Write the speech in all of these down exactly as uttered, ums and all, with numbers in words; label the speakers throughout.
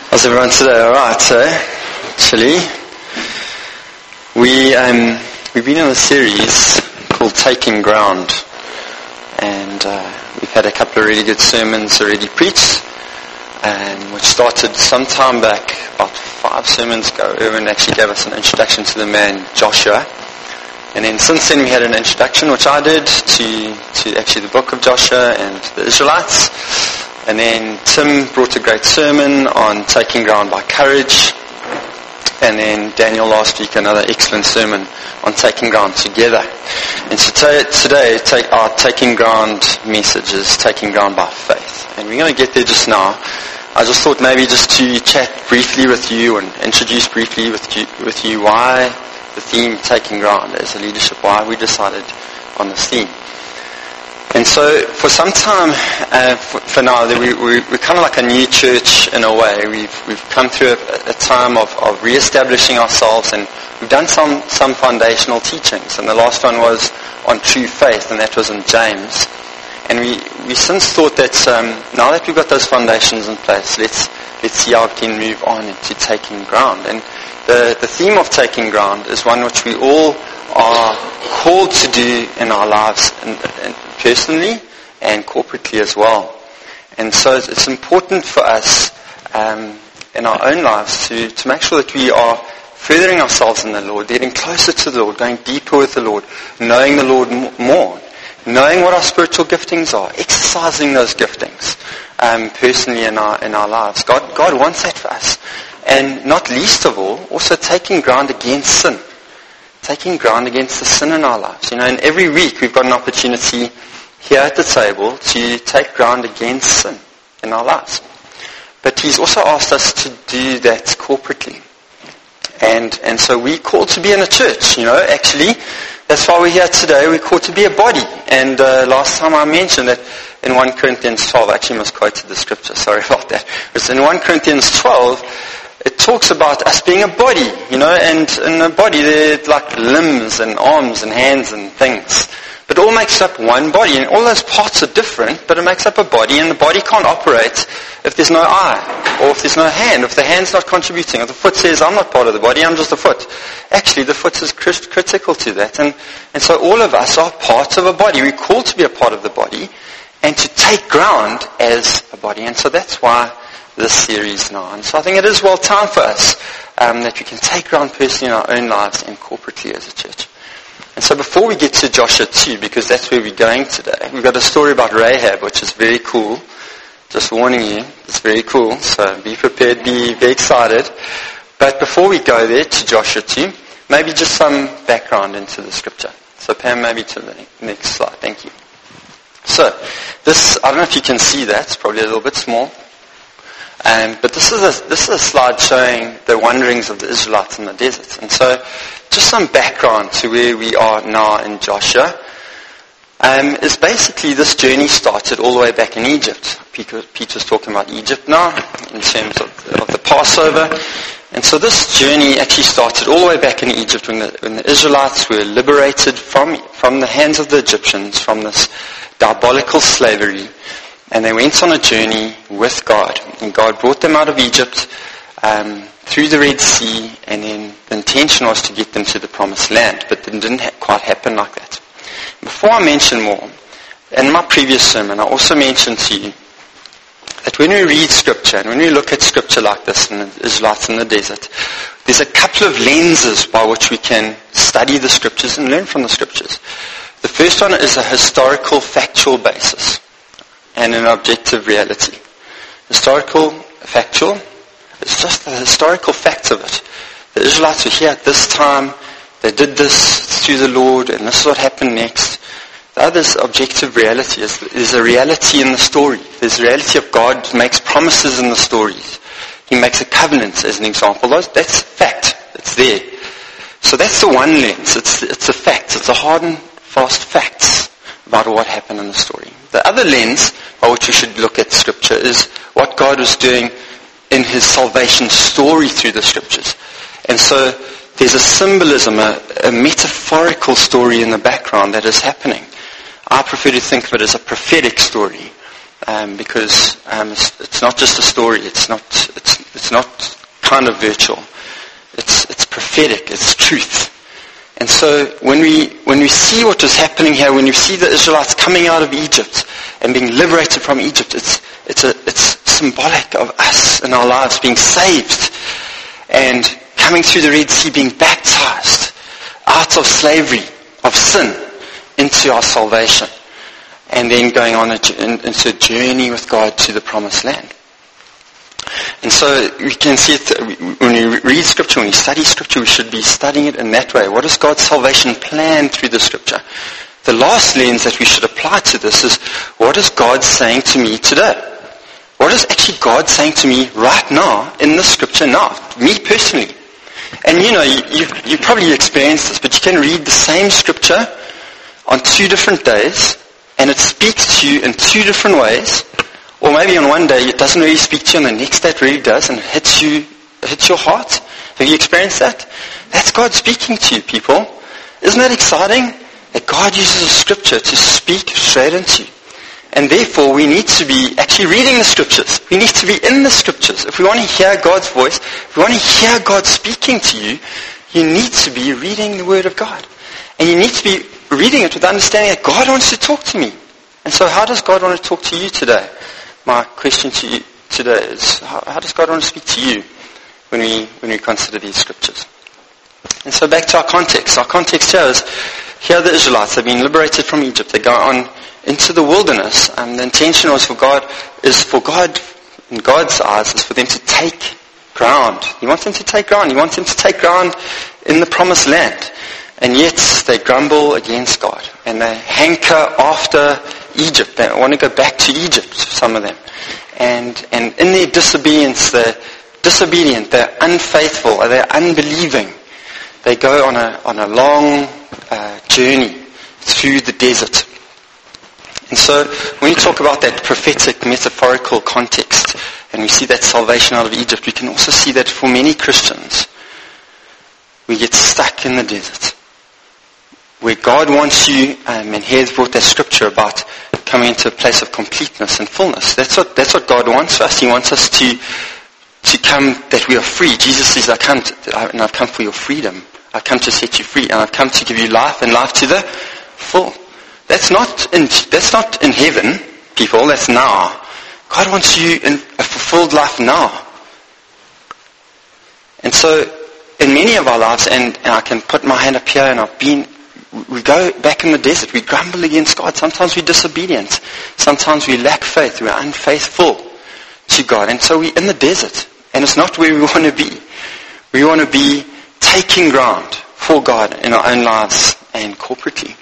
Speaker 1: How's everyone today? All right, so actually, we um, we've been in a series called Taking Ground, and uh, we've had a couple of really good sermons already preached, and which started some time back, about five sermons ago. Erwin actually gave us an introduction to the man Joshua, and then since then we had an introduction, which I did to to actually the book of Joshua and the Israelites. And then Tim brought a great sermon on taking ground by courage. And then Daniel last week, another excellent sermon on taking ground together. And so t- today, take, our taking ground message is taking ground by faith. And we're going to get there just now. I just thought maybe just to chat briefly with you and introduce briefly with you, with you why the theme taking ground as a leadership, why we decided on this theme. And so, for some time, uh, for, for now, we, we, we're kind of like a new church in a way. We've we've come through a, a time of, of re-establishing ourselves, and we've done some, some foundational teachings. And the last one was on true faith, and that was in James. And we, we since thought that um, now that we've got those foundations in place, let's let's see how we can move on into taking ground. And the, the theme of taking ground is one which we all are called to do in our lives, and, and personally and corporately as well. And so it's important for us um, in our own lives to, to make sure that we are furthering ourselves in the Lord, getting closer to the Lord, going deeper with the Lord, knowing the Lord more, knowing what our spiritual giftings are, exercising those giftings um, personally in our in our lives. God, God wants that for us. And not least of all, also taking ground against sin. Taking ground against the sin in our lives. You know, and every week we've got an opportunity here at the table to take ground against sin in our lives. But He's also asked us to do that corporately. And and so we're called to be in a church, you know, actually. That's why we're here today. We're called to be a body. And uh, last time I mentioned that in First Corinthians twelve, I actually misquoted the scripture, sorry about that. It's in First Corinthians twelve, it talks about us being a body, you know, and in a body there are like limbs and arms and hands and things. But it all makes up one body, and all those parts are different, but it makes up a body, and the body can't operate if there's no eye, or if there's no hand, if the hand's not contributing, if the foot says, I'm not part of the body, I'm just a foot. Actually, the foot is crit- critical to that, and, and so all of us are parts of a body. We're called to be a part of the body, and to take ground as a body, and so that's why this series now. And so I think it is well time for us um, that we can take ground personally in our own lives and corporately as a church. And so before we get to Joshua two, because that's where we're going today, we've got a story about Rahab, which is very cool. Just warning you, it's very cool, so be prepared, be, be excited. But before we go there to Joshua two, maybe just some background into the scripture. So Pam, maybe to the next slide, thank you. So, this, I don't know if you can see that, it's probably a little bit small. Um, but this is a this is a slide showing the wanderings of the Israelites in the desert. And so, just some background to where we are now in Joshua. Um, is basically this journey started all the way back in Egypt. Peter, Peter's talking about Egypt now, in terms of the, of the Passover. And so this journey actually started all the way back in Egypt when the, when the Israelites were liberated from from the hands of the Egyptians, from this diabolical slavery. And they went on a journey with God. And God brought them out of Egypt um, through the Red Sea. And then the intention was to get them to the Promised Land. But it didn't ha- quite happen like that. Before I mention more, in my previous sermon, I also mentioned to you that when we read Scripture, and when we look at Scripture like this, in the Israelites in the desert, there's a couple of lenses by which we can study the Scriptures and learn from the Scriptures. The first one is a historical, factual basis, and an objective reality. Historical, factual, it's just the historical facts of it. The Israelites were here at this time, they did this through the Lord, and this is what happened next. The other is objective reality. There's a reality in the story. There's a reality of God makes promises in the stories. He makes a covenant, as an example. That's fact. It's there. So that's the one lens. It's, it's a fact. It's a hard and fast facts about what happened in the story. The other lens by which we should look at Scripture is what God was doing in His salvation story through the Scriptures. And so there's a symbolism, a, a metaphorical story in the background that is happening. I prefer to think of it as a prophetic story um, because um, it's, it's not just a story. It's not. It's, it's not kind of virtual. It's it's prophetic. It's truth. And so when we when we see what was happening here, when you see the Israelites coming out of Egypt and being liberated from Egypt, it's it's a it's symbolic of us in our lives being saved and coming through the Red Sea, being baptized out of slavery, of sin, into our salvation, and then going on a, into a journey with God to the promised land. And so we can see it, when we read Scripture, when we study Scripture, we should be studying it in that way. What is God's salvation plan through the Scripture? The last lens that we should apply to this is, what is God saying to me today? What is actually God saying to me right now in the Scripture now? Me personally. And you know, you, you, you probably experienced this, but you can read the same Scripture on two different days, and it speaks to you in two different ways. Or maybe on one day it doesn't really speak to you, and the next day it really does, and it hits you, it hits your heart. Have you experienced that? That's God speaking to you, people. Isn't that exciting? That God uses a Scripture to speak straight into you. And therefore we need to be actually reading the Scriptures. We need to be in the Scriptures. If we want to hear God's voice, if we want to hear God speaking to you, you need to be reading the Word of God. And you need to be reading it with understanding that God wants to talk to me. And so how does God want to talk to you today? My question to you today is, how, how does God want to speak to you when we when we consider these Scriptures? And so back to our context. Our context here is, here are the Israelites. They've been liberated from Egypt. They go on into the wilderness. And the intention was for God, is for God, in God's eyes, is for them to take ground. He wants them to take ground. He wants them to take ground in the promised land. And yet they grumble against God. And they hanker after Egypt. They want to go back to Egypt, some of them. And and in their disobedience, they're disobedient, they're unfaithful, they're unbelieving. They go on a on a long uh, journey through the desert. And so when we talk about that prophetic, metaphorical context, and we see that salvation out of Egypt, we can also see that for many Christians, we get stuck in the desert. Where God wants you, um, and He has brought that scripture about coming into a place of completeness and fullness. That's what that's what God wants for us. He wants us to to come, that we are free. Jesus says, I come to, and I've come for your freedom. I've come to set you free, and I've come to give you life, and life to the full. That's not in that's not in heaven, people. That's now. God wants you in a fulfilled life now. And so, in many of our lives, and, and I can put my hand up here, and I've been. We go back in the desert. We grumble against God. Sometimes we're disobedient. Sometimes we lack faith. We're unfaithful to God. And so we're in the desert. And it's not where we want to be. We want to be taking ground for God in our own lives and corporately.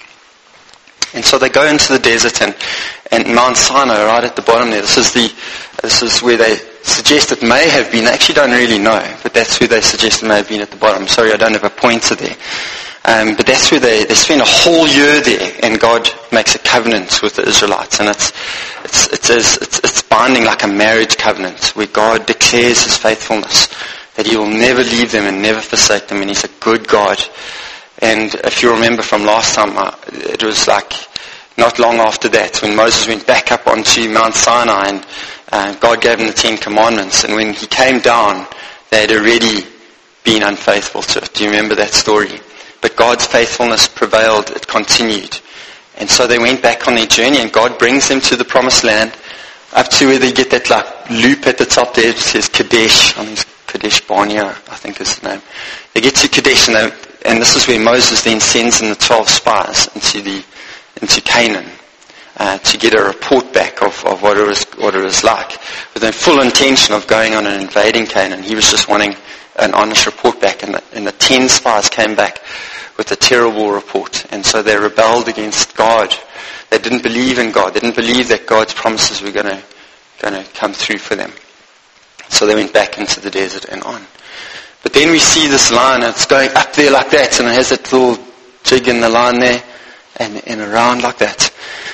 Speaker 1: And so they go into the desert, and, and Mount Sinai right at the bottom there. This is the this is where they suggest it may have been. I actually don't really know, but that's where they suggest it may have been at the bottom. Sorry, I don't have a pointer there. Um, but that's where they, they spend a whole year there, and God makes a covenant with the Israelites, and it's it's it is it's, it's binding like a marriage covenant, where God declares His faithfulness, that He will never leave them and never forsake them, and He's a good God. And if you remember from last time, uh, it was like not long after that when Moses went back up onto Mount Sinai, and uh, God gave him the Ten Commandments, and when he came down, they had already been unfaithful to it. Do you remember that story? But God's faithfulness prevailed, it continued. And so they went back on their journey, and God brings them to the promised land, up to where they get that like loop at the top there. It says Kadesh, I mean it's Kadesh Barnea, I think is the name. They get to Kadesh, and, they, and this is where Moses then sends in the twelve spies into the into Canaan, uh, to get a report back of, of what it was what it was like, with the full intention of going on and invading Canaan. He was just wanting an honest report back, and the, and the ten spies came back with a terrible report, and so they rebelled against God. They didn't believe in God. They didn't believe that God's promises were going to going to come through for them. So they went back into the desert and on. But then we see this line, and it's going up there like that, and it has that little jig in the line there, and, and around like that.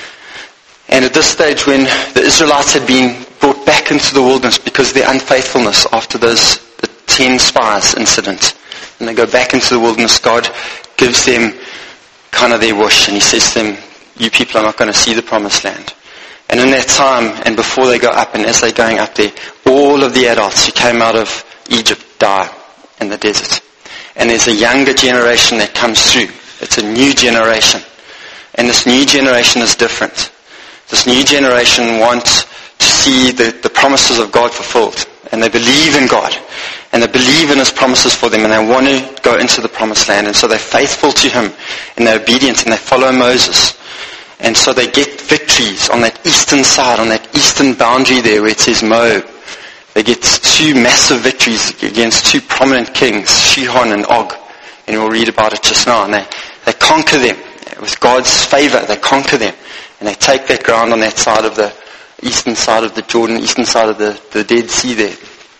Speaker 1: And at this stage, when the Israelites had been brought back into the wilderness because of their unfaithfulness after those the ten spies incident, and they go back into the wilderness, God gives them kind of their wish, and He says to them, you people are not going to see the promised land. And in that time, and before they go up, and as they're going up there, all of the adults who came out of Egypt die in the desert. And there's a younger generation that comes through. It's a new generation. And this new generation is different. This new generation wants to see the, the promises of God fulfilled. And they believe in God. And they believe in His promises for them. And they want to go into the promised land. And so they're faithful to Him. And they're obedient. And they follow Moses. And so they get victories on that eastern side, on that eastern boundary there where it says Moab. They get two massive victories against two prominent kings, Sihon and Og. And we'll read about it just now. And they, they conquer them. With God's favor, they conquer them. And they take that ground on that side of the eastern side of the Jordan, eastern side of the, the Dead Sea there.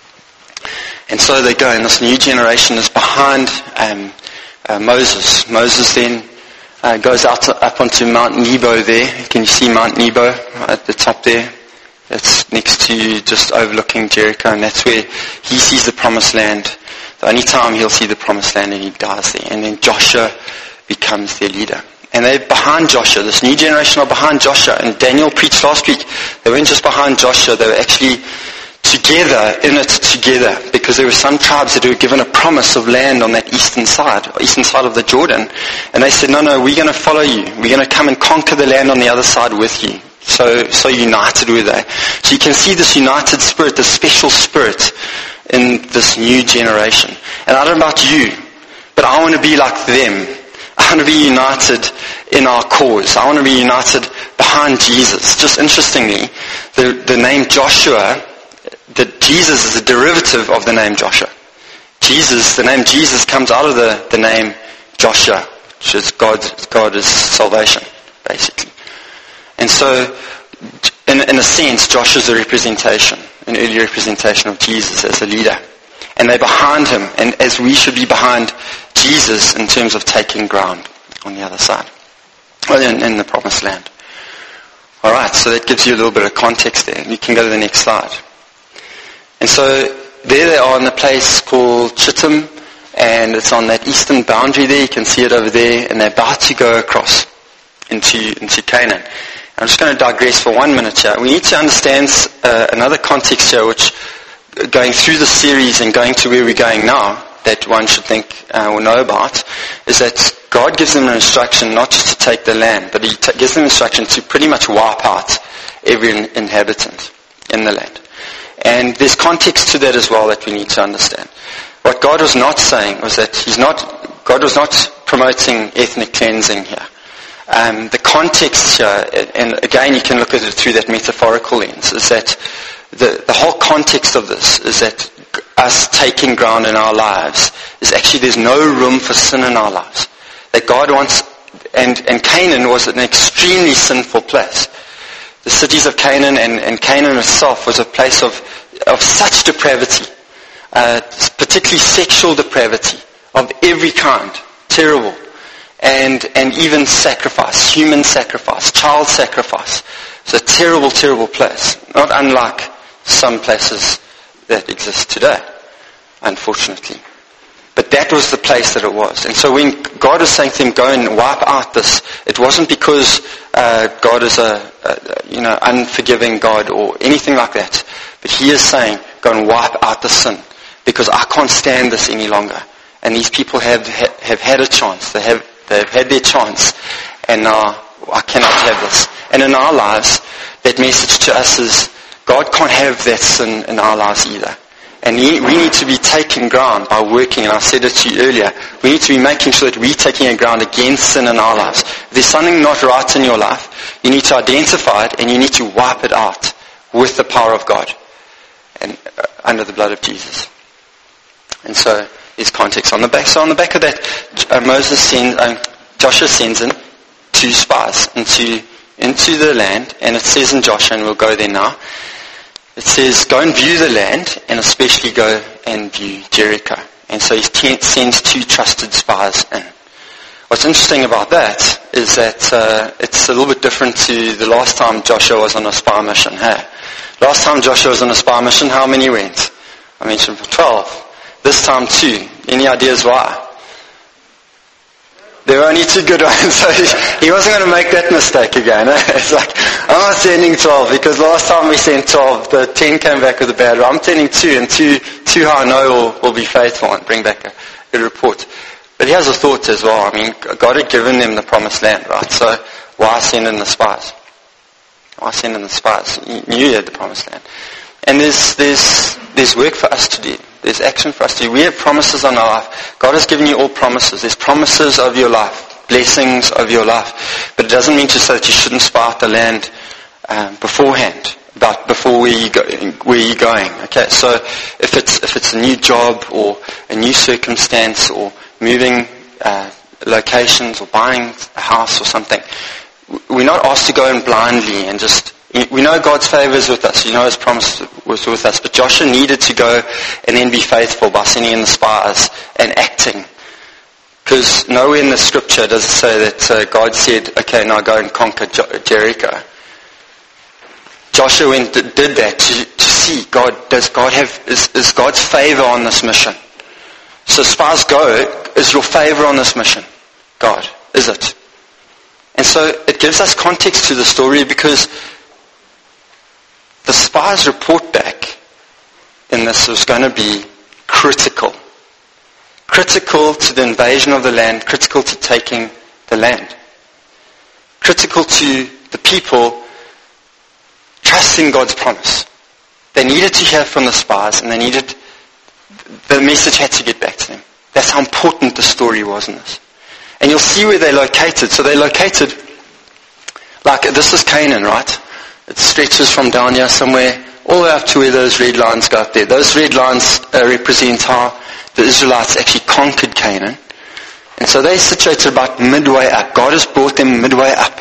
Speaker 1: And so they go, and this new generation is behind um, uh, Moses. Moses then uh, goes out to, up onto Mount Nebo there. Can you see Mount Nebo at the top there? It's next to, just overlooking Jericho, and that's where he sees the promised land. The only time he'll see the promised land, and he dies there. And then Joshua becomes their leader. And they're behind Joshua. This new generation are behind Joshua. And Daniel preached last week. They weren't just behind Joshua. They were actually together, in it together. Because there were some tribes that were given a promise of land on that eastern side, eastern side of the Jordan. And they said, no, no, we're going to follow you. We're going to come and conquer the land on the other side with you. So, so united were they. So you can see this united spirit, this special spirit in this new generation. And I don't know about you, but I want to be like them. I want to be united in our cause. I want to be united behind Jesus. Just interestingly, the, the name Joshua, the Jesus is a derivative of the name Joshua. Jesus, the name Jesus comes out of the, the name Joshua, which is God, God is salvation, basically. And so, in, in a sense, Joshua's a representation, an early representation of Jesus as a leader. And they're behind him, and as we should be behind Jesus in terms of taking ground on the other side, well, in, in the promised land. Alright, so that gives you a little bit of context there. You can go to the next slide. And so, there they are in a place called Chittim, and it's on that eastern boundary there. You can see it over there, and they're about to go across into, into Canaan. I'm just going to digress for one minute here. We need to understand uh, another context here, which going through the series and going to where we're going now, that one should think uh, or know about, is that God gives them an instruction not just to take the land, but He t- gives them instruction to pretty much wipe out every in- inhabitant in the land. And there's context to that as well that we need to understand. What God was not saying was that He's not, God was not promoting ethnic cleansing here. Um, the context here, and again you can look at it through that metaphorical lens, is that the, the whole context of this is that us taking ground in our lives is actually there's no room for sin in our lives. That God wants, and, and Canaan was an extremely sinful place. The cities of Canaan and, and Canaan itself was a place of, of such depravity, uh, particularly sexual depravity of every kind, terrible. And, and even sacrifice, human sacrifice, child sacrifice. It's a terrible, terrible place. Not unlike some places that exist today, unfortunately. But that was the place that it was. And so when God was saying to him, go and wipe out this, it wasn't because uh, God is a, a, you know, unforgiving God or anything like that. But He is saying, go and wipe out the sin, because I can't stand this any longer. And these people have have had a chance. They have They've had their chance, and now I cannot have this. And in our lives, that message to us is, God can't have that sin in our lives either. And we need to be taking ground by working, and I said it to you earlier, we need to be making sure that we're taking a ground against sin in our lives. If there's something not right in your life, you need to identify it, and you need to wipe it out with the power of God, and uh, under the blood of Jesus. And so, there's context on the back. So on the back of that, uh, Moses sends, uh, Joshua sends in two spies into into the land, and it says in Joshua, and we'll go there now. It says, go and view the land, and especially go and view Jericho. And so he sends two trusted spies in. What's interesting about that is that uh, it's a little bit different to the last time Joshua was on a spy mission. Hey, last time Joshua was on a spy mission, how many went? I mentioned twelve. This time too. Any ideas why? There were only two good ones, so he wasn't going to make that mistake again. It's like, I'm not sending twelve, because last time we sent twelve, the ten came back with a bad one. I'm sending two, and two, two I know will, will be faithful and bring back a good report. But he has a thought as well. I mean, God had given them the promised land, right? So why send in the spies? Why send in the spies? He knew he had the promised land. And there's, there's, there's work for us to do. There's action for us to do. We have promises on our life. God has given you all promises. There's promises of your life, blessings of your life. But it doesn't mean to say that you shouldn't spy out the land um, beforehand, about before where you go, where you're going. Okay, so if it's if it's a new job or a new circumstance or moving uh, locations or buying a house or something, we're not asked to go in blindly and just. We know God's favor is with us. You know His promise was with us. But Joshua needed to go and then be faithful by sending in the spies and acting. Because nowhere in the scripture does it say that uh, God said, okay, now go and conquer Jericho. Joshua went, did that to, to see, God, does God have, is, is God's favor on this mission? So spies go, is your favor on this mission? God, is it? And so it gives us context to the story, because the spies' report back in this was going to be critical. Critical to the invasion of the land, critical to taking the land. Critical to the people trusting God's promise. They needed to hear from the spies, and they needed, the message had to get back to them. That's how important the story was in this. And you'll see where they're located. So they're located, like, this is Canaan, right? It stretches from down here somewhere all the way up to where those red lines go up there. Those red lines uh, represent how the Israelites actually conquered Canaan. And so they're situated about midway up. God has brought them midway up.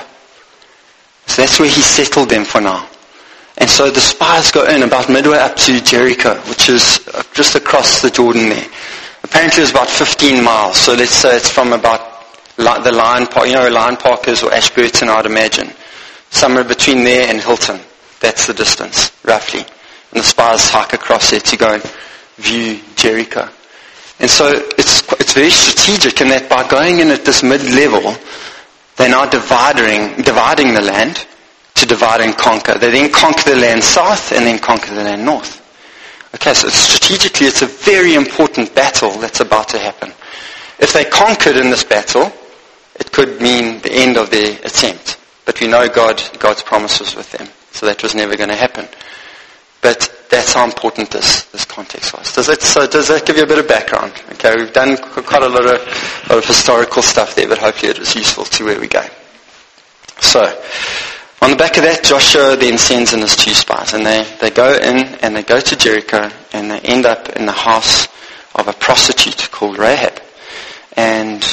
Speaker 1: So that's where He settled them for now. And so the spies go in about midway up to Jericho, which is just across the Jordan there. Apparently it was about fifteen miles. So let's say it's from about the Lion Park, you know where Lion Park is, or Ashburton, I'd imagine. Somewhere between there and Hilton. That's the distance, roughly. And the spies hike across there to go and view Jericho. And so it's it's very strategic in that by going in at this mid-level, they're now dividing, dividing the land to divide and conquer. They then conquer the land south and then conquer the land north. Okay, so strategically it's a very important battle that's about to happen. If they conquered in this battle, it could mean the end of their attempt. But we know God, God's promise was with them. So that was never going to happen. But that's how important this, this context was. Does that, so does that give you a bit of background? Okay, we've done quite a lot of, lot of historical stuff there, but hopefully it was useful to where we go. So, on the back of that, Joshua then sends in his two spies. And they, they go in and they go to Jericho and they end up in the house of a prostitute called Rahab. And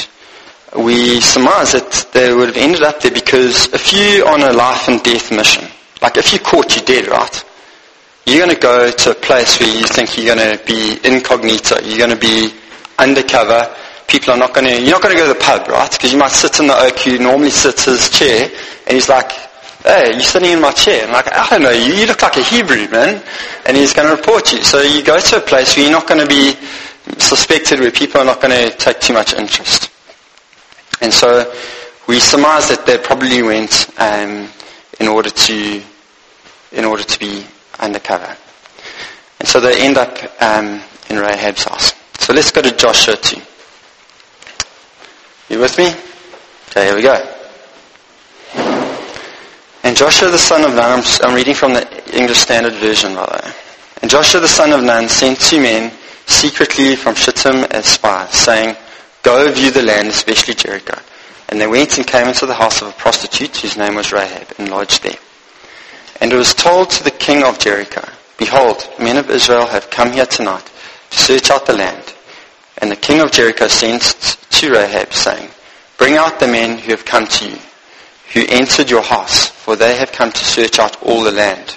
Speaker 1: we surmise that they would have ended up there because if you're on a life and death mission, like if you're caught, you're dead, right? You're going to go to a place where you think you're going to be incognito, you're going to be undercover. People are not going to, you're not going to go to the pub, right? Because you might sit in the oak, you normally sits his chair, and he's like, hey, you're sitting in my chair. And I'm like, I don't know, you, you look like a Hebrew, man. And he's going to report you. So you go to a place where you're not going to be suspected, where people are not going to take too much interest. And so we surmise that they probably went um, in order to in order to be undercover. And so they end up um, in Rahab's house. So let's go to Joshua two. You with me? Okay, here we go. And Joshua the son of Nun, I'm, I'm reading from the English Standard Version, by the way. And Joshua the son of Nun sent two men secretly from Shittim as spies, saying, go view the land, especially Jericho. And they went and came into the house of a prostitute whose name was Rahab, and lodged there. And it was told to the king of Jericho, behold, men of Israel have come here tonight to search out the land. And the king of Jericho sent to Rahab, saying, bring out the men who have come to you, who entered your house, for they have come to search out all the land.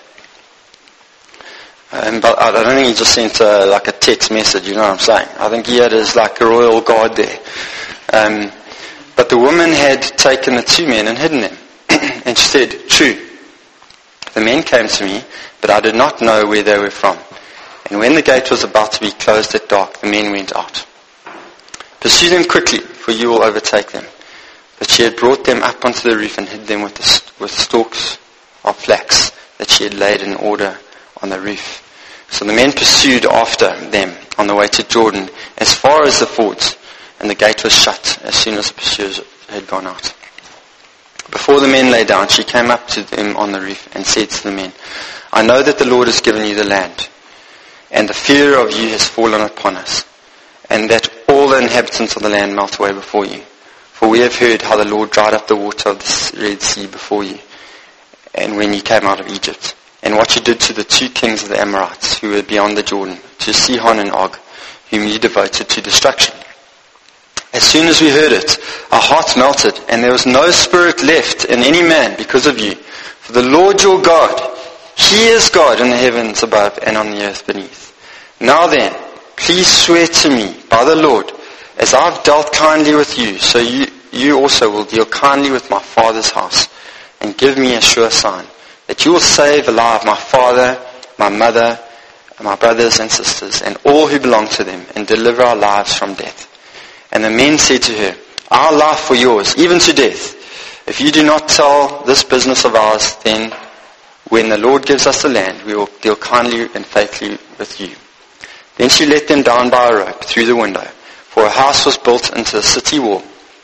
Speaker 1: Um, but I don't think he just sent a, like a text message, you know what I'm saying? I think he had his like a royal guard there. Um, but the woman had taken the two men and hidden them. And she said, true, the men came to me, but I did not know where they were from. And when the gate was about to be closed at dark, the men went out. Pursue them quickly, for you will overtake them. But she had brought them up onto the roof and hid them with, the, with stalks of flax that she had laid in order on the roof. So the men pursued after them on the way to Jordan as far as the fords, and the gate was shut as soon as the pursuers had gone out. Before the men lay down, she came up to them on the roof and said to the men, I know that the Lord has given you the land, and the fear of you has fallen upon us, and that all the inhabitants of the land melt away before you. For we have heard how the Lord dried up the water of the Red Sea before you, and when you came out of Egypt, and what you did to the two kings of the Amorites who were beyond the Jordan, to Sihon and Og, whom you devoted to destruction. As soon as we heard it, our hearts melted, and there was no spirit left in any man because of you. For the Lord your God, He is God in the heavens above and on the earth beneath. Now then, please swear to me by the Lord, as I've dealt kindly with you, so you, you also will deal kindly with my father's house, and give me a sure sign, that you will save alive my father, my mother, my brothers and sisters, and all who belong to them, and deliver our lives from death. And the men said to her, our life for yours, even to death. If you do not tell this business of ours, then when the Lord gives us the land, we will deal kindly and faithfully with you. Then she let them down by a rope through the window, for a house was built into the city wall,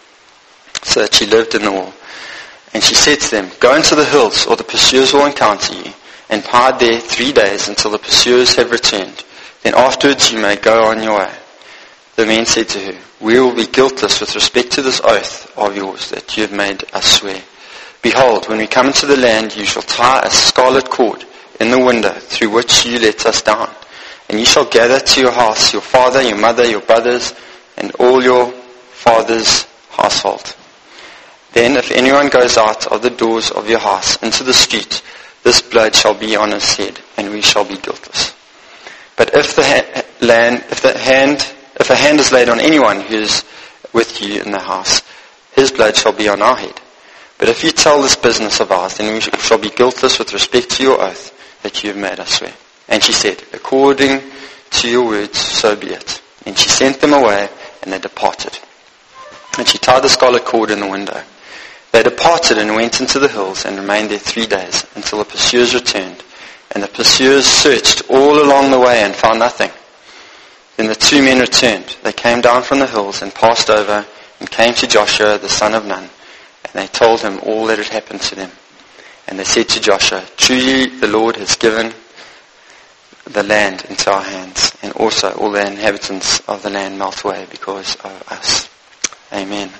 Speaker 1: so that she lived in the wall. And she said to them, go into the hills, or the pursuers will encounter you, and hide there three days until the pursuers have returned. Then afterwards you may go on your way. The men said to her, we will be guiltless with respect to this oath of yours that you have made us swear. Behold, when we come into the land, you shall tie a scarlet cord in the window through which you let us down. And you shall gather to your house your father, your mother, your brothers, and all your father's household. Then if anyone goes out of the doors of your house into the street, this blood shall be on his head, and we shall be guiltless. But if the ha- land, if the hand, if a hand is laid on anyone who is with you in the house, his blood shall be on our head. But if you tell this business of ours, then we shall be guiltless with respect to your oath that you have made us swear. And she said, according to your words, so be it. And she sent them away, and they departed. And she tied the scarlet cord in the window. They departed and went into the hills and remained there three days until the pursuers returned. And the pursuers searched all along the way and found nothing. Then the two men returned. They came down from the hills and passed over and came to Joshua the son of Nun. And they told him all that had happened to them. And they said to Joshua, truly the Lord has given the land into our hands, and also all the inhabitants of the land melt away because of us. Amen.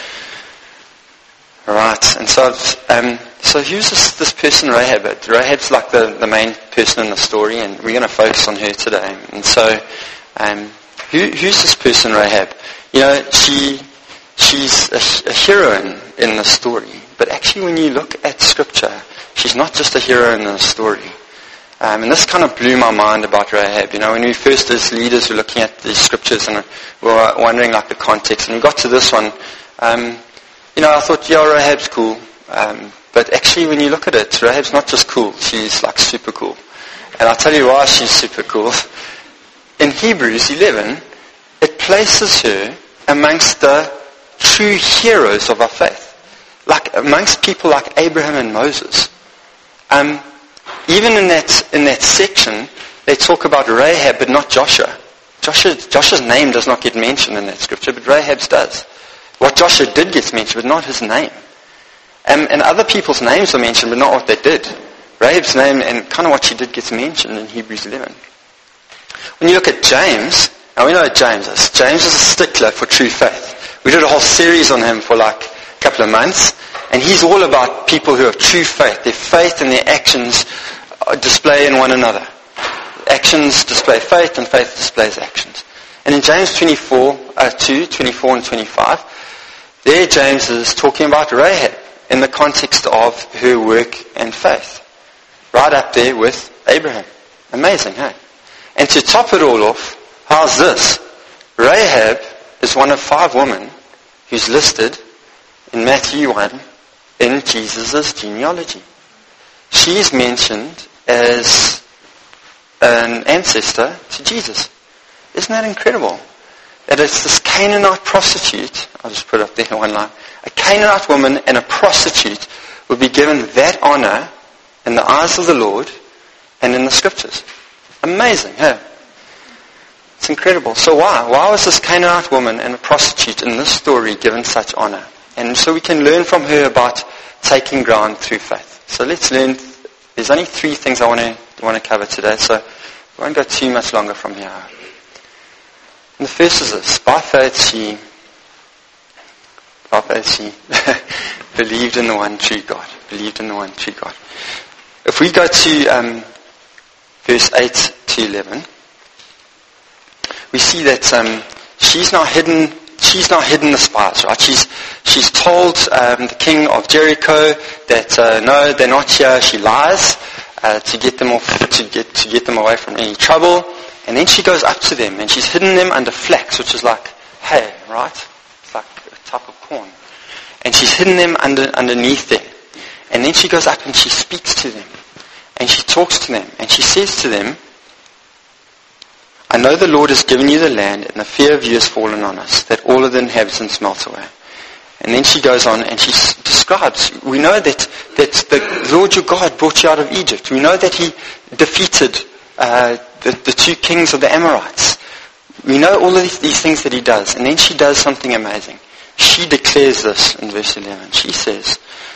Speaker 1: Right, and so um, so who's this, this person Rahab? Rahab's like the, the main person in the story, and we're going to focus on her today. And so, um, who, who's this person Rahab? You know, she she's a, a heroine in the story, but actually when you look at Scripture, she's not just a hero in the story. Um, and this kind of blew my mind about Rahab. You know, when we first as leaders were looking at the Scriptures and we were wondering like the context, and we got to this one, um, you know, I thought, yeah, Rahab's cool. Um, but actually when you look at it, Rahab's not just cool, she's like super cool. And I'll tell you why she's super cool. In Hebrews eleven, it places her amongst the true heroes of our faith. Like amongst people like Abraham and Moses. Um, even in that in that section, they talk about Rahab, but not Joshua. Joshua. Joshua's name does not get mentioned in that scripture, but Rahab's does. What Joshua did gets mentioned, but not his name. Um, and other people's names are mentioned, but not what they did. Rahab's name and kind of what she did gets mentioned in Hebrews eleven. When you look at James, now we know what James is. James is a stickler for true faith. We did a whole series on him for like a couple of months, and he's all about people who have true faith. Their faith and their actions display in one another. Actions display faith, and faith displays actions. And in James twenty-four, uh, two, twenty-four and twenty-five, there James is talking about Rahab in the context of her work and faith. Right up there with Abraham. Amazing, hey? And to top it all off, how's this? Rahab is one of five women who's listed in Matthew one in Jesus' genealogy. She is mentioned as an ancestor to Jesus. Isn't that incredible? that it's this Canaanite prostitute, I'll just put it up there in one line, a Canaanite woman and a prostitute would be given that honor in the eyes of the Lord and in the scriptures. Amazing, hey? It's incredible. So why? Why was this Canaanite woman and a prostitute in this story given such honor? And so we can learn from her about taking ground through faith. So let's learn. There's only three things I want to want to cover today, so I won't go too much longer from here. And the first is this. By faith she, by faith she believed in the one true God. Believed in the one true God. If we go to um, verse eight to eleven, we see that um, she's now hidden. She's now hidden the spies, right? She's she's told um, the king of Jericho that uh, no, they're not here. She lies uh, to get them off, to get to get them away from any trouble. And then she goes up to them and she's hidden them under flax, which is like hay, right? It's like a type of corn. And she's hidden them under underneath there. And then she goes up and she speaks to them, and she talks to them, and she says to them, I know the Lord has given you the land, and the fear of you has fallen on us, that all of the inhabitants melt away. And then she goes on and she s- describes, we know that, that the Lord your God brought you out of Egypt. We know that he defeated uh, the, the two kings of the Amorites. We know all of these, these things that he does. And then she does something amazing. She declares this in verse eleven. She says,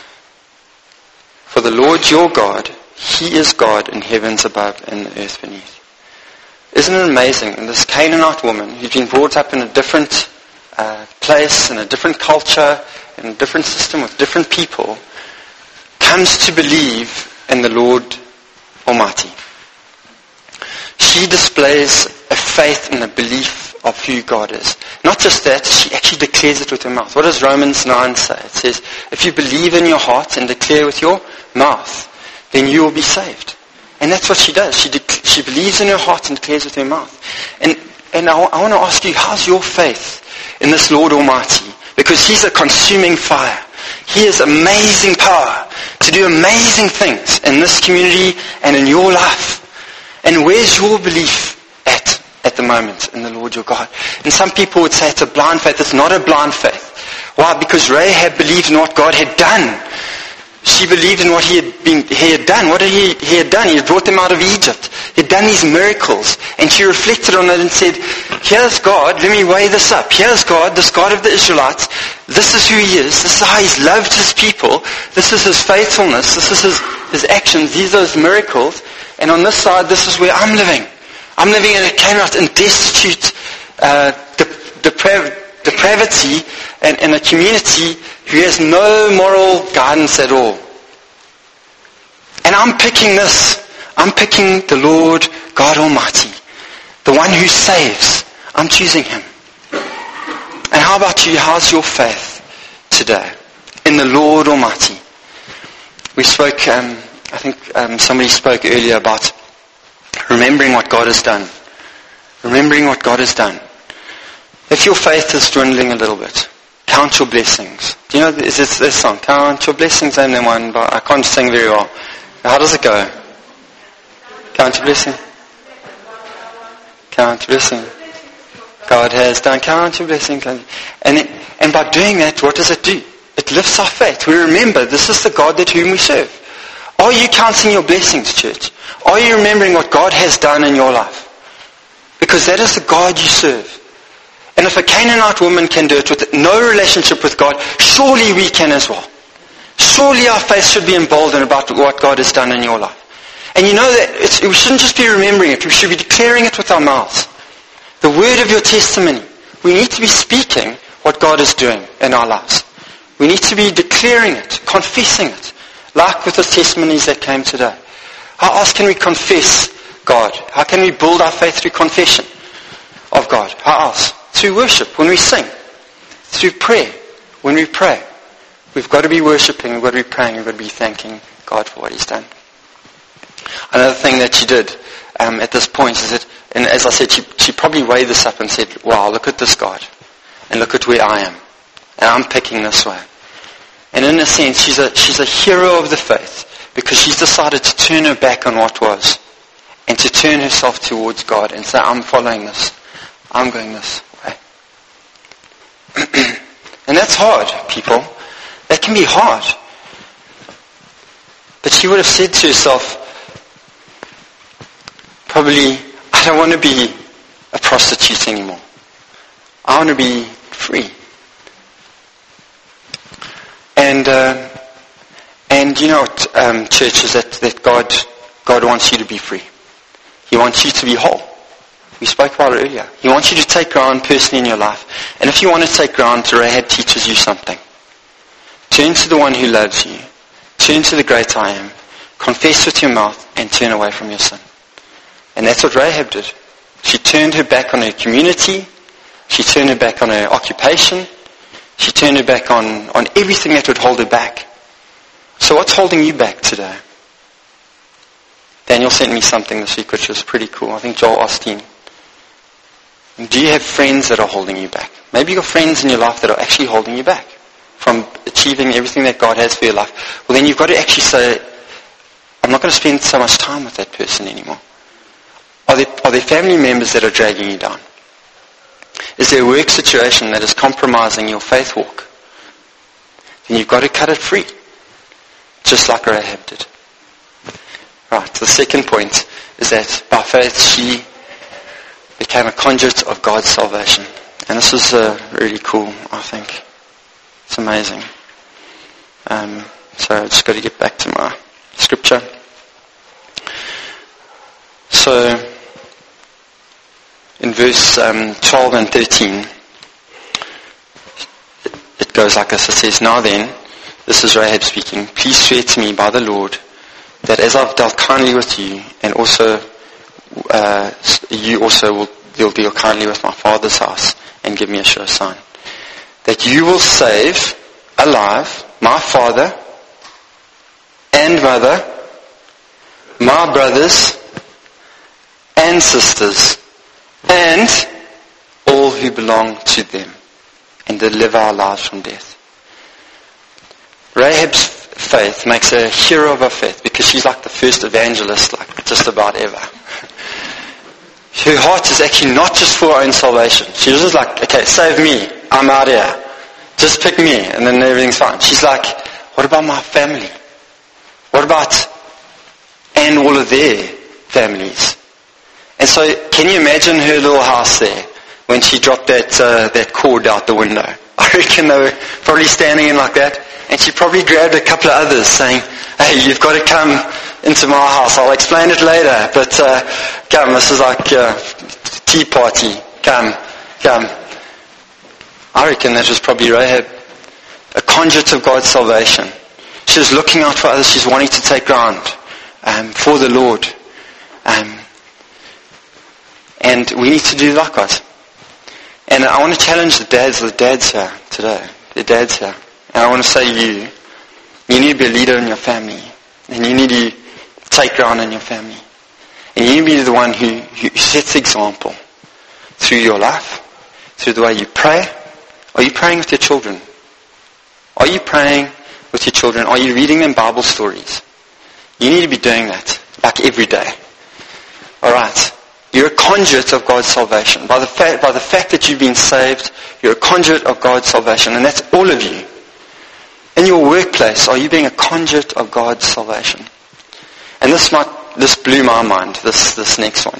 Speaker 1: for the Lord your God, he is God in heavens above and the earth beneath. Isn't it amazing? And this Canaanite woman, who's been brought up in a different uh, place, in a different culture, in a different system with different people, comes to believe in the Lord Almighty. She displays a faith and a belief of who God is. Not just that, she actually declares it with her mouth. What does Romans nine say? It says, if you believe in your heart and declare with your mouth, then you will be saved. And that's what she does. She de- she believes in her heart and declares with her mouth. And and I, I want to ask you, how's your faith in this Lord Almighty? Because he's a consuming fire. He has amazing power to do amazing things in this community and in your life. And where's your belief at at the moment in the Lord your God? And some people would say it's a blind faith. It's not a blind faith. Why? Because Rahab believed in what God had done. She believed in what he had been, he had done. What had he, he had done? He had brought them out of Egypt. He had done these miracles. And she reflected on it and said, here's God, let me weigh this up. Here's God, this God of the Israelites. This is who he is. This is how he's loved his people. This is his faithfulness. This is his, his actions. These are his miracles. And on this side, this is where I'm living. I'm living in a Canaanite in destitute, uh, deprav- depravity and in a community who has no moral guidance at all. And I'm picking this. I'm picking the Lord God Almighty, the one who saves. I'm choosing him. And how about you? How's your faith today in the Lord Almighty? We spoke, um, I think um, somebody spoke earlier about remembering what God has done. Remembering what God has done. If your faith is dwindling a little bit, count your blessings. Do you know this, this, this song? Count your blessings, and then one, but I can't sing very well. How does it go? Count your blessing. Count your blessing. God has done. Count your blessing. And it, and by doing that, what does it do? It lifts our faith. We remember this is the God that whom we serve. Are you counting your blessings, church? Are you remembering what God has done in your life? Because that is the God you serve. And if a Canaanite woman can do it with no relationship with God, surely we can as well. Surely our faith should be emboldened about what God has done in your life. And you know that it's, we shouldn't just be remembering it, we should be declaring it with our mouths. The word of your testimony. We need to be speaking what God is doing in our lives. We need to be declaring it, confessing it, like with the testimonies that came today. How else can we confess God? How can we build our faith through confession of God? How else? Through worship, when we sing. Through prayer, when we pray. We've got to be worshipping, we've got to be praying, we've got to be thanking God for what he's done. Another thing that she did um, at this point is that, and as I said, she, she probably weighed this up and said, wow, look at this God. And look at where I am. And I'm picking this way. And in a sense, she's a, she's a hero of the faith because she's decided to turn her back on what was and to turn herself towards God and say, I'm following this. I'm going this way. that's hard, people. That can be hard. But she would have said to herself, probably, I don't want to be a prostitute anymore. I want to be free. And uh, and you know what, um, church, is that, that God God wants you to be free. He wants you to be whole. We spoke about it earlier. He wants you to take ground personally in your life. And if you want to take ground, Rahab teaches you something. Turn to the one who loves you. Turn to the great I am. Confess with your mouth and turn away from your sin. And that's what Rahab did. She turned her back on her community. She turned her back on her occupation. She turned her back on, on everything that would hold her back. So what's holding you back today? Daniel sent me something this week which was pretty cool. I think Joel Osteen. Do you have friends that are holding you back? Maybe you've got friends in your life that are actually holding you back from achieving everything that God has for your life. Well, then you've got to actually say, I'm not going to spend so much time with that person anymore. Are there, are there family members that are dragging you down? Is there a work situation that is compromising your faith walk? Then you've got to cut it free. Just like Rahab did. Right, the second point is that by faith she became a conduit of God's salvation. And this is uh, really cool, I think. It's amazing. Um, so I've just got to get back to my scripture. So, in verse um, twelve and thirteen, it, it goes like this. It says, Now then, this is Rahab speaking, please swear to me by the Lord that as I've dealt kindly with you, and also uh, you also will you'll deal kindly with my father's house, and give me a sure sign, that you will save alive my father and mother, my brothers and sisters, and all who belong to them, and deliver our lives from death. Rahab's faith makes her a hero of her faith because she's like the first evangelist, like just about ever. Her heart is actually not just for her own salvation. She was just like, okay, save me, I'm out here. Just pick me, and then everything's fine. She's like, what about my family? What about, and all of their families? And so, can you imagine her little house there when she dropped that uh, that cord out the window? I reckon they were probably standing in like that, and she probably grabbed a couple of others saying, hey, you've got to come into my house. I'll explain it later, but uh, come, this is like a tea party. Come, come. I reckon that was probably Rahab, a conduit of God's salvation. She was looking out for others. She's wanting to take ground um, for the Lord. Um, and we need to do likewise. And I want to challenge the dads, the dads here today. The dads here. And I want to say to you, you need to be a leader in your family. And you need to take ground in your family. And you need to be the one who, who sets the example through your life, through the way you pray. Are you praying with your children? Are you praying with your children? Are you reading them Bible stories? You need to be doing that, like every day. Alright. You're a conduit of God's salvation. By the fact, by the fact that you've been saved, you're a conduit of God's salvation. And that's all of you. In your workplace, are you being a conduit of God's salvation? And this might, this blew my mind, this, this next one.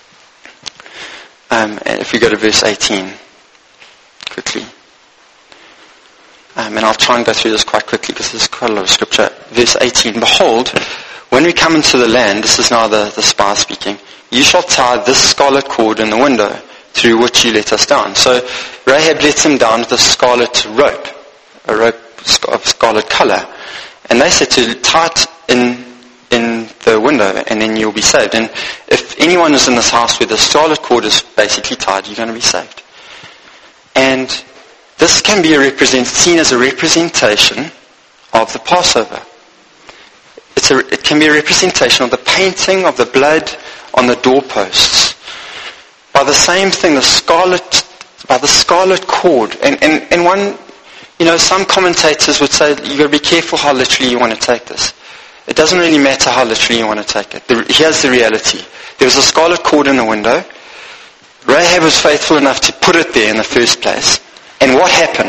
Speaker 1: Um, if we go to verse eighteen, quickly. Um, and I'll try and go through this quite quickly because there's quite a lot of scripture. Verse eighteen, Behold, when we come into the land, this is now the, the spy speaking, you shall tie this scarlet cord in the window through which you let us down. So Rahab lets him down with a scarlet rope, a rope of scarlet color. And they said to tie it in, in the window and then you'll be saved. And if anyone is in this house where the scarlet cord is basically tied, you're going to be saved. And this can be a represent, seen as a representation of the Passover. It's a, it can be a representation of the painting of the blood on the doorposts. By the same thing, the scarlet, by the scarlet cord. And, and, and one, you know, some commentators would say you've got to be careful how literally you want to take this. It doesn't really matter how literally you want to take it. The, here's the reality. There was a scarlet cord in the window. Rahab was faithful enough to put it there in the first place. And what happened?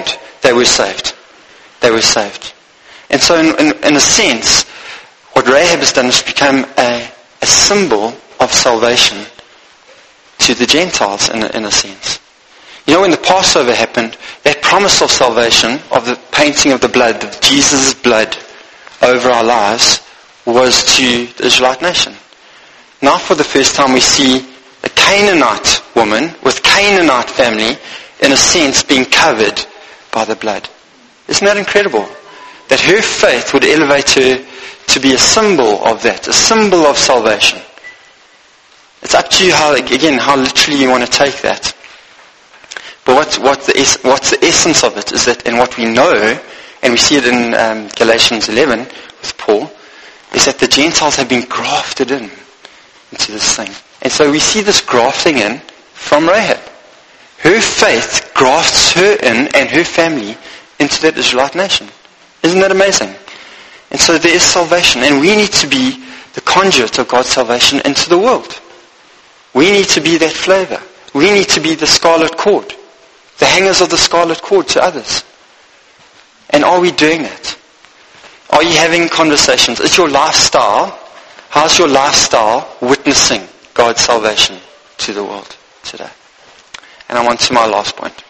Speaker 1: they were saved. They were saved. And so in, in, in a sense, what Rahab has done is become a, a symbol of salvation to the Gentiles in a, in a sense. You know, when the Passover happened, that promise of salvation, of the painting of the blood, of Jesus' blood over our lives, was to the Israelite nation. Now for the first time we see a Canaanite woman with Canaanite family, in a sense, being covered by the blood. Isn't that incredible? That her faith would elevate her to be a symbol of that, a symbol of salvation. It's up to you how, again, how literally you want to take that. But what, what the, what's the essence of it is that, and what we know, and we see it in um, Galatians eleven with Paul, is that the Gentiles have been grafted in into this thing. And so we see this grafting in from Rahab. Her faith grafts her in and her family into that Israelite nation. Isn't that amazing? And so there is salvation, and we need to be the conduit of God's salvation into the world. We need to be that flavor. We need to be the scarlet cord, the hangers of the scarlet cord to others. And are we doing that? Are you having conversations? Is your lifestyle, how's your lifestyle witnessing God's salvation to the world today? And I'm on to my last point.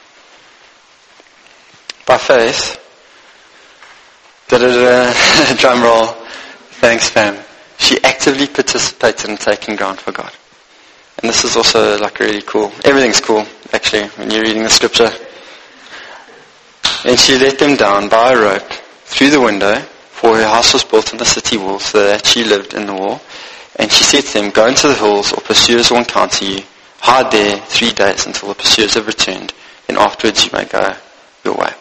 Speaker 1: By faith, da-da-da, drum roll, thanks fam, she actively participated in taking ground for God. And this is also like really cool. Everything's cool, actually, when you're reading the scripture. And she let them down by a rope through the window, for her house was built on the city wall, so that she lived in the wall. And she said to them, go into the hills, or pursuers will encounter you. Hide there three days until the pursuers have returned. Then afterwards you may go your way.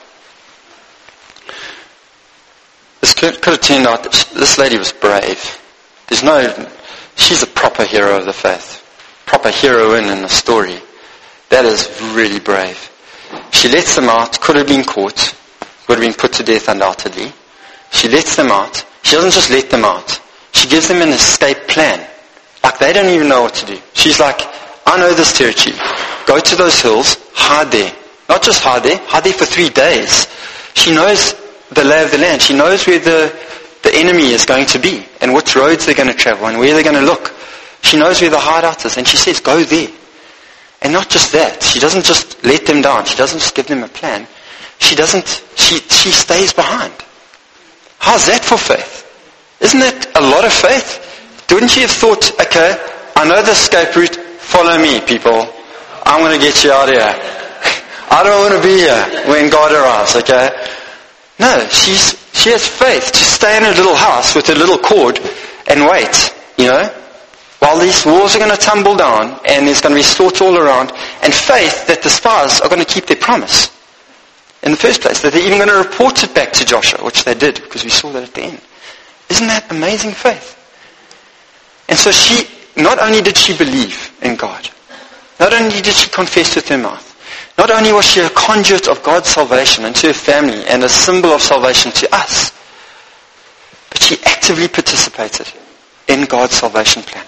Speaker 1: This could, could have turned out that she, this lady was brave. There's no, she's a proper hero of the faith. Proper heroine in the story. That is really brave. She lets them out, could have been caught, would have been put to death undoubtedly. She lets them out. She doesn't just let them out. She gives them an escape plan. Like they don't even know what to do. She's like, I know this territory. Go to those hills, hide there. Not just hide there, hide there for three days. She knows the lay of the land. She knows where the, the enemy is going to be and which roads they're going to travel and where they're going to look. She knows where the hideout is, and she says, go there. And not just that. She doesn't just let them down. She doesn't just give them a plan. She doesn't, she, she stays behind. How's that for faith? Isn't that a lot of faith? Wouldn't you have thought, okay, I know the escape route, follow me, people. I'm going to get you out of here. I don't want to be here when God arrives, okay? No, she's, she has faith to stay in her little house with her little cord and wait, you know? While these walls are going to tumble down and there's going to be slaughter all around, and faith that the spies are going to keep their promise in the first place, that they're even going to report it back to Joshua, which they did, because we saw that at the end. Isn't that amazing faith? And so she, not only did she believe in God, not only did she confess with her mouth, not only was she a conduit of God's salvation into her family and a symbol of salvation to us, but she actively participated in God's salvation plan.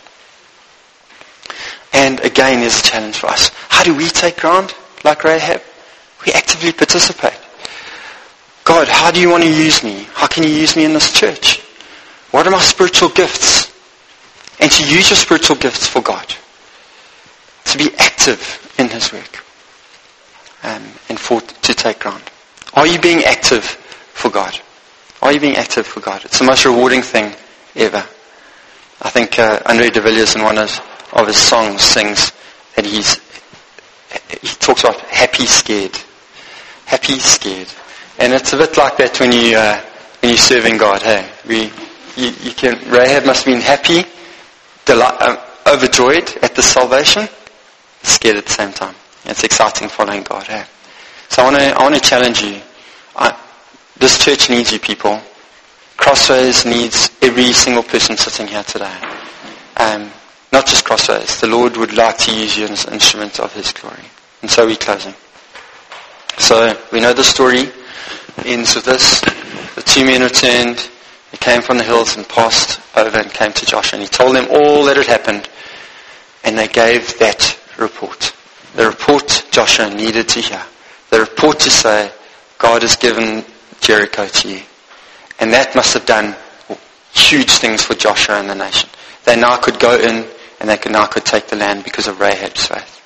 Speaker 1: And again, there's a challenge for us. How do we take ground like Rahab? We actively participate. God, how do you want to use me? How can you use me in this church? What are my spiritual gifts? And to use your spiritual gifts for God. To be active in His work. Um, and for to take ground. Are you being active for God? Are you being active for God? It's the most rewarding thing ever. I think uh, Andre de Villiers in one of, of his songs sings that he's he talks about happy scared. Happy scared. And it's a bit like that when you uh, when you're serving God. Hey, we you, you can Rahab must have been happy, delight, uh, overjoyed at the salvation, scared at the same time. It's exciting following God. Hey? So I want to I want to challenge you. I, this church needs you people. Crossways needs every single person sitting here today. Um, not just Crossways. The Lord would like to use you as an instrument of His glory. And so we're closing. So we know the story ends with this. The two men returned. They came from the hills and passed over and came to Joshua. And he told them all that had happened. And they gave that report. The report Joshua needed to hear. The report to say, God has given Jericho to you. And that must have done huge things for Joshua and the nation. They now could go in and they could now could take the land because of Rahab's faith.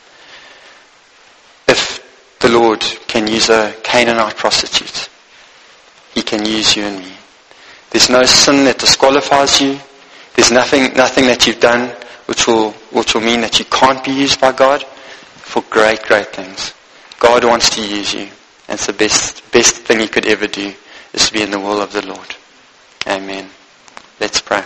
Speaker 1: If the Lord can use a Canaanite prostitute, He can use you and me. There's no sin that disqualifies you. There's nothing nothing that you've done which will which will mean that you can't be used by God for great, great things. God wants to use you. And it's the best best thing He could ever do is to be in the will of the Lord. Amen. Let's pray.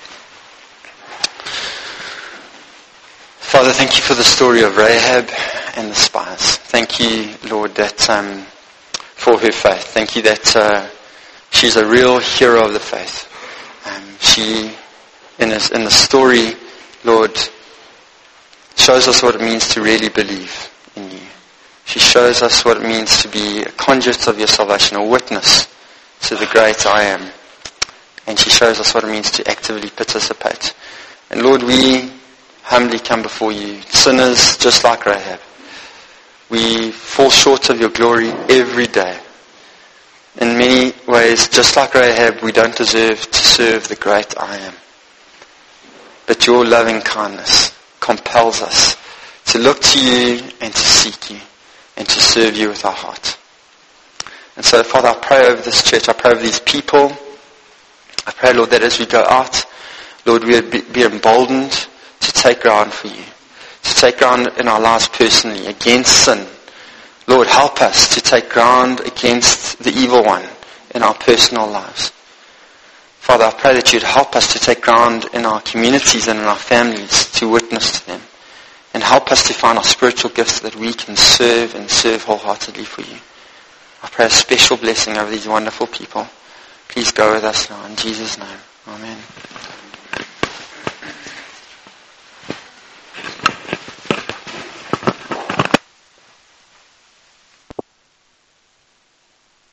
Speaker 1: Father, thank you for the story of Rahab and the spies. Thank you, Lord, that um, for her faith. Thank you that uh, she's a real hero of the faith. Um, she, in, a, in the story, Lord, shows us what it means to really believe in you. She shows us what it means to be a conduit of your salvation, a witness to the great I am. And she shows us what it means to actively participate. And Lord, we humbly come before you, sinners just like Rahab. We fall short of your glory every day. In many ways, just like Rahab, we don't deserve to serve the great I am. But your loving kindness compels us to look to you and to seek you and to serve you with our heart. And so, Father, I pray over this church, I pray over these people. I pray, Lord, that as we go out, Lord, we would be, be emboldened to take ground for you, to take ground in our lives personally against sin. Lord, help us to take ground against the evil one in our personal lives. Father, I pray that you'd help us to take ground in our communities and in our families to witness to them. And help us to find our spiritual gifts so that we can serve and serve wholeheartedly for you. I pray a special blessing over these wonderful people. Please go with us now in Jesus' name. Amen.